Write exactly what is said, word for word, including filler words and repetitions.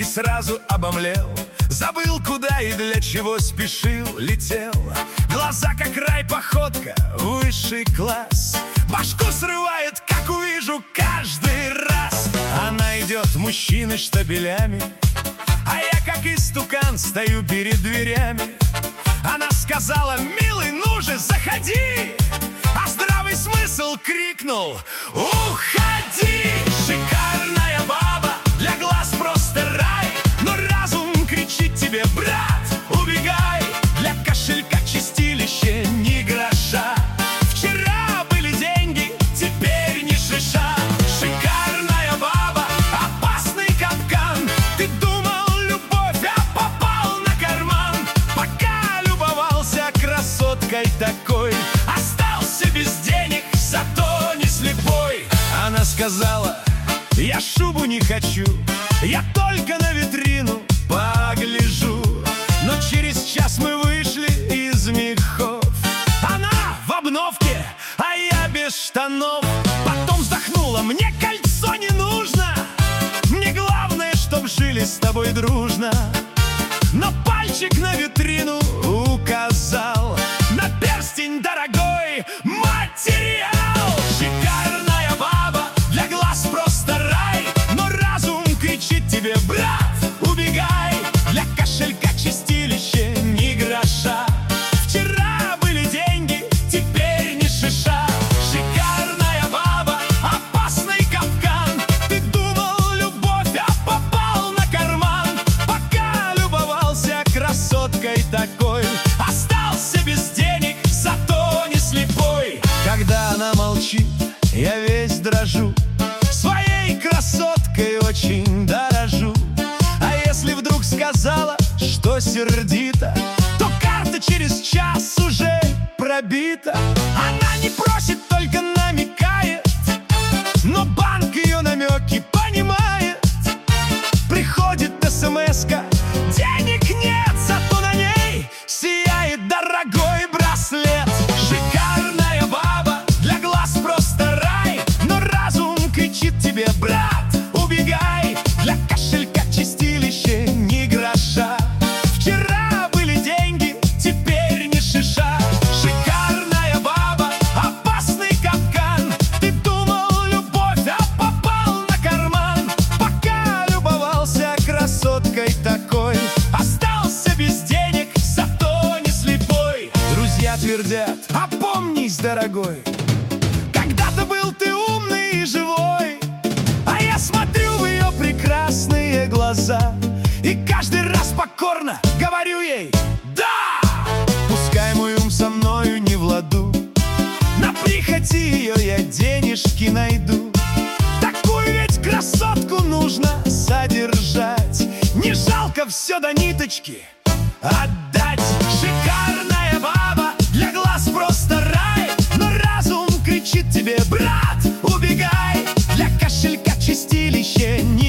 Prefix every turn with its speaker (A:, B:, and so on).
A: сразу обомлел, забыл, куда и для чего спешил, летел. Глаза как рай, походка, высший класс. Башку срывает, как увижу каждый раз. Она идет, мужчины штабелями, а я как истукан стою перед дверями. Она сказала: милый, ну же, заходи. А здравый смысл крикнул: уходи! Шикарная баба, для глаз просто рай. Но разум кричит тебе: брат, убегай. Для кошелька чистилище ни гроша. Вчера были деньги, теперь ни шиша. Шикарная баба, опасный капкан. Ты думал любовь, а попал на карман. Пока любовался красоткой такой, остался без денег, зато не слепой. Она сказала: я шубу не хочу, я только на витрину погляжу. Но через час мы вышли из мехов. Она в обновке, а я без штанов. Потом вздохнула: мне кольцо не нужно, мне главное, чтоб жили с тобой дружно. Но пальчик на витрину указал на перстень дорогой материал. Шикарная баба, для глаз просто рай. Но разум кричит тебе: брат, убегай. Для кошелька чистилище ни гроша. Вчера были деньги, теперь ни шиша. Шикарная баба, опасный капкан. Ты думал любовь, а попал на карман. Пока любовался красоткой такой, остался без денег, зато не слепой. Когда она молчит, я весь дрожу, своей красоткой очень дорожу. А если вдруг сказала, что сердито, то карта через час уже пробита. Она не просит, только намекает, но банк ее намеки понимает. Приходит смс-ка: денег нет, зато на ней сияет дорогой браслет. Шикарная баба, для глаз просто рай. Но разум кричит тебе: брат, убегай. Для кошелька чистилище ни гроша. Вчера были деньги, теперь ни шиша. Шикарная баба, опасный капкан. Ты думал любовь, а попал на карман. Пока любовался красоткой такой, остался без денег, зато не слепой. Друзья твердят: опомнись, дорогой, когда-то был ты умный и живой. А я смотрю в ее прекрасные глаза и каждый раз покорно говорю ей: да! Пускай мой ум со мною не в ладу, на прихоти ее я денежки найду. Такую ведь красотку нужно содержать, не жалко все до ниточки отдать. Шикарная баба, для глаз просто рай. Но разум кричит тебе: брат, убегай. Для кошелька чистилище